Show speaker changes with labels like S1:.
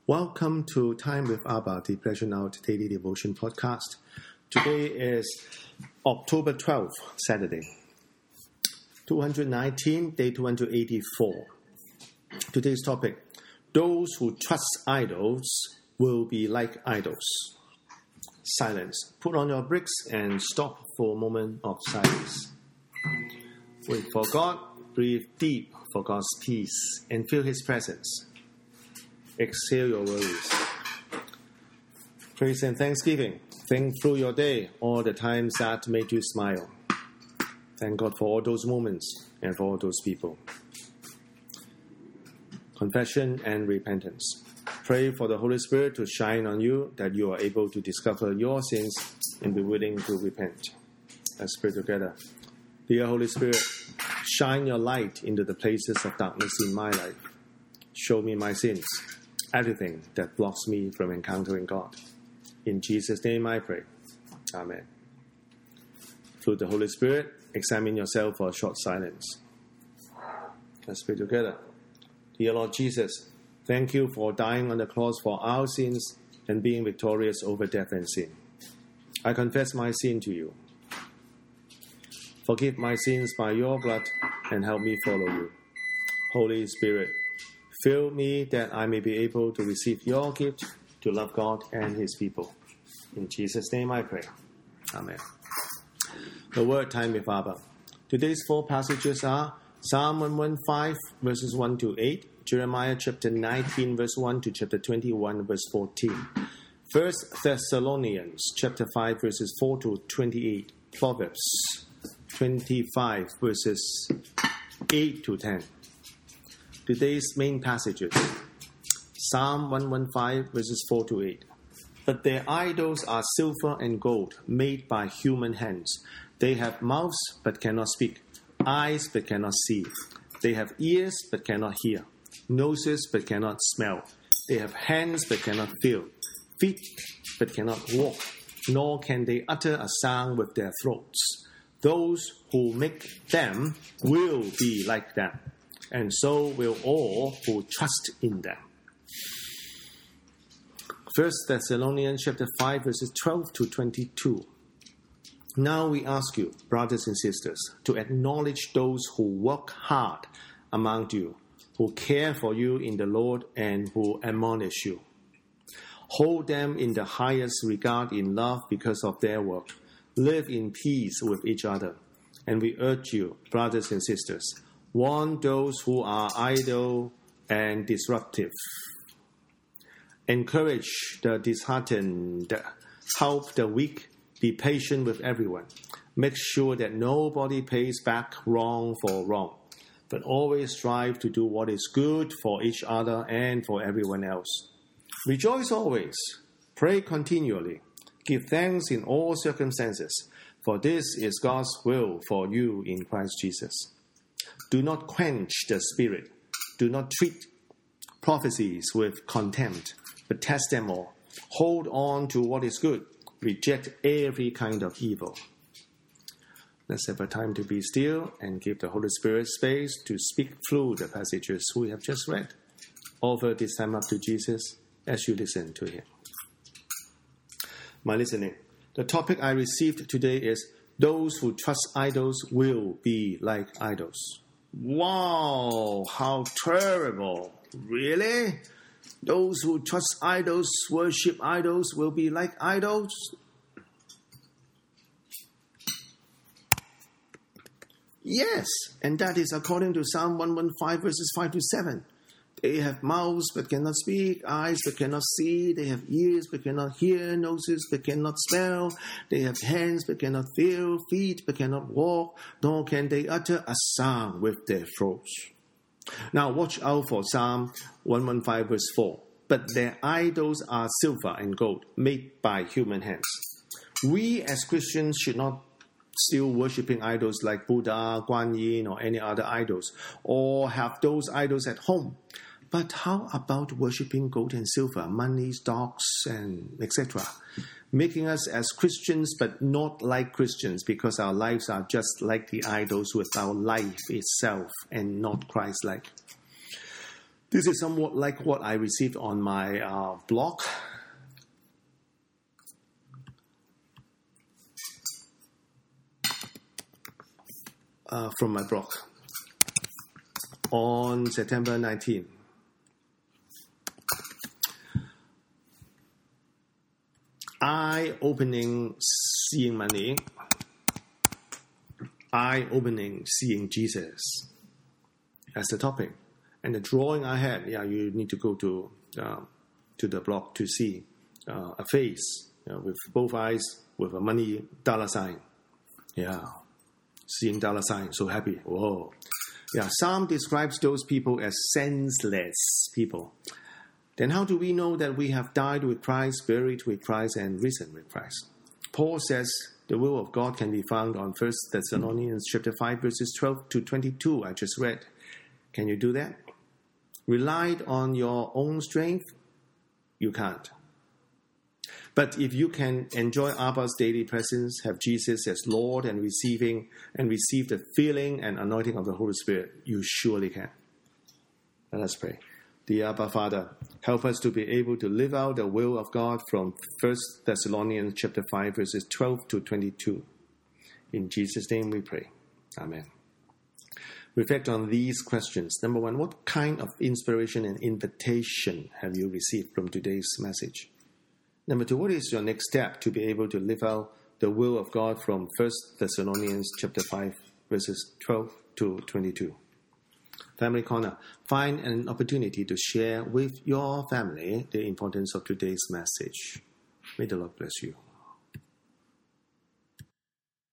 S1: Welcome to Time with Abba, the Pleasure Out Daily Devotion Podcast. Today is October 12th, Saturday. 219, day 284. Today's topic, those who trust idols will be like idols. Silence. Put on your brakes and stop for a moment of silence. Wait for God, breathe deep for God's peace, and feel His presence. Exhale your worries. Praise and thanksgiving. Think through your day, all the times that made you smile. Thank God for all those moments and for all those people. Confession and repentance. Pray for the Holy Spirit to shine on you, that you are able to discover your sins and be willing to repent. Let's pray together. Dear Holy Spirit, shine your light into the places of darkness in my life. Show me my sins, everything that blocks me from encountering God. In Jesus' name I pray. Amen. Through the Holy Spirit, examine yourself for a short silence. Let's pray together. Dear Lord Jesus, thank you for dying on the cross for our sins and being victorious over death and sin. I confess my sin to you. Forgive my sins by your blood and help me follow you. Holy Spirit, fill me that I may be able to receive your gift to love God and His people. In Jesus' name I pray. Amen. The Word Time with Abba. Today's four passages are Psalm 115, verses 1 to 8, Jeremiah chapter 19, verse 1 to chapter 21, verse 14, 1 Thessalonians chapter 5, verses 4 to 28, Proverbs 25, verses 8 to 10. Today's main passages. Psalm 115, verses 4 to 8. But their idols are silver and gold, made by human hands. They have mouths, but cannot speak, eyes, but cannot see. They have ears, but cannot hear, noses, but cannot smell. They have hands, but cannot feel, feet, but cannot walk, nor can they utter a sound with their throats. Those who make them will be like them, and so will all who trust in them. 1 Thessalonians chapter 5, verses 12 to 22. Now we ask you, brothers and sisters, to acknowledge those who work hard among you, who care for you in the Lord and who admonish you. Hold them in the highest regard in love because of their work. Live in peace with each other. And we urge you, brothers and sisters, warn those who are idle and disruptive. Encourage the disheartened, help the weak, be patient with everyone. Make sure that nobody pays back wrong for wrong, but always strive to do what is good for each other and for everyone else. Rejoice always. Pray continually. Give thanks in all circumstances, for this is God's will for you in Christ Jesus. Do not quench the Spirit. Do not treat prophecies with contempt, but test them all. Hold on to what is good. Reject every kind of evil. Let's have a time to be still and give the Holy Spirit space to speak through the passages we have just read. Offer this time up to Jesus as you listen to Him. My listening. The topic I received today is, those who trust idols will be like idols. Wow, how terrible. Really? Those who trust idols, worship idols, will be like idols? Yes, and that is according to Psalm 115, verses 5 to 7. They have mouths but cannot speak, eyes but cannot see, they have ears but cannot hear, noses but cannot smell, they have hands but cannot feel, feet but cannot walk, nor can they utter a sound with their throats. Now watch out for Psalm 115 verse 4. But their idols are silver and gold, made by human hands. We as Christians should not still worshipping idols like Buddha, Guan Yin, or any other idols, or have those idols at home. But how about worshipping gold and silver, money, stocks, and etc.? Making us as Christians but not like Christians, because our lives are just like the idols with our life itself and not Christ-like. This is somewhat like what I received on my blog. From my blog on September 19. Eye-opening seeing money. Eye-opening seeing Jesus. That's the topic. And the drawing I had, you need to go to the blog to see a face with both eyes with a money dollar sign. Seeing dollar sign, so happy. Whoa. Psalm describes those people as senseless people. Then how do we know that we have died with Christ, buried with Christ, and risen with Christ? Paul says the will of God can be found on 1 Thessalonians chapter 5, verses 12 to 22. I just read. Can you do that? Relied on your own strength? You can't. But if you can enjoy Abba's daily presence, have Jesus as Lord and receive the filling and anointing of the Holy Spirit, you surely can. Let us pray. Dear Abba Father, help us to be able to live out the will of God from 1 Thessalonians chapter 5, verses 12 to 22. In Jesus' name we pray. Amen. Reflect on these questions. Number one, what kind of inspiration and invitation have you received from today's message? Number two, what is your next step to be able to live out the will of God from 1 Thessalonians chapter 5, verses 12 to 22? Family Corner, find an opportunity to share with your family the importance of today's message. May the Lord bless you.